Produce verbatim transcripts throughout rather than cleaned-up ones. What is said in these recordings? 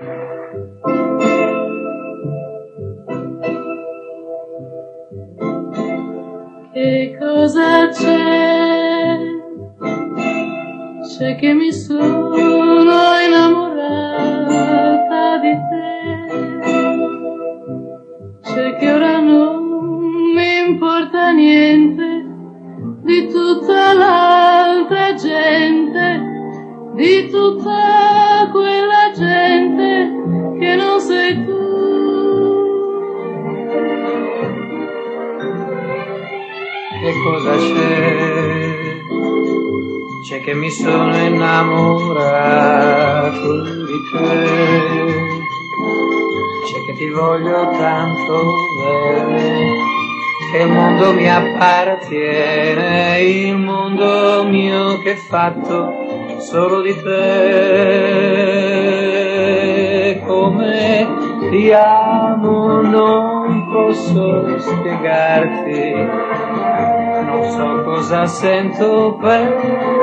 Che cosa c'è? C'è che mi sono innamorata di te. C'è che ora non mi importa niente di tutta l'altra gente, di tutta quella gente che non sei tu. Che cosa c'è? C'è che mi sono innamorato di te. C'è che ti voglio tanto bene, che il mondo mi appartiene, il mondo mio che è fatto solo di te. Come ti amo non posso spiegarti, non so cosa sento per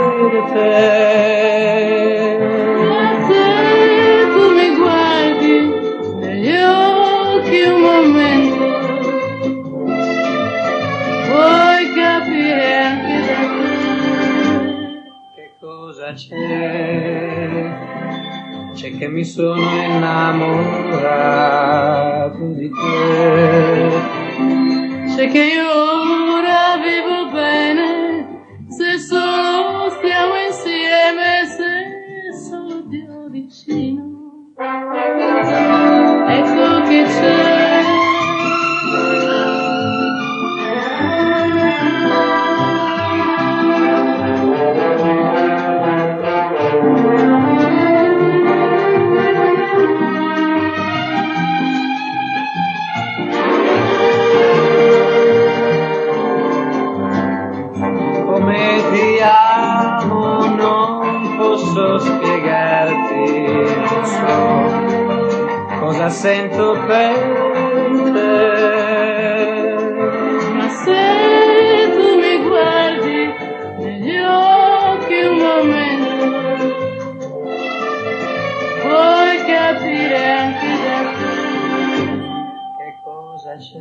te. Ma se tu mi guardi negli occhi un momento, puoi capire anche da te. Che cosa c'è? C'è che mi sono innamorato di te. C'è che io ora vivo bene, se solo stiamo insieme, se solo Dio vicino. Ecco che c'è. Spiegarti, non so cosa sento per te. Ma se tu mi guardi negli occhi un momento, puoi capire anche da te. Che cosa c'è?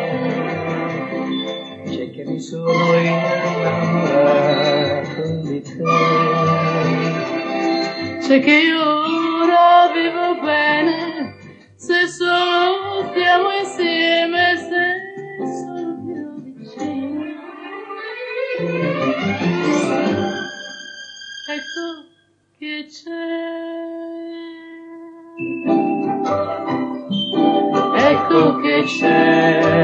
C'è che mi sono innamorato di te. C'è che io ora vivo bene, se solo stiamo insieme, se sono più vicino. Ecco che c'è. Ecco che c'è.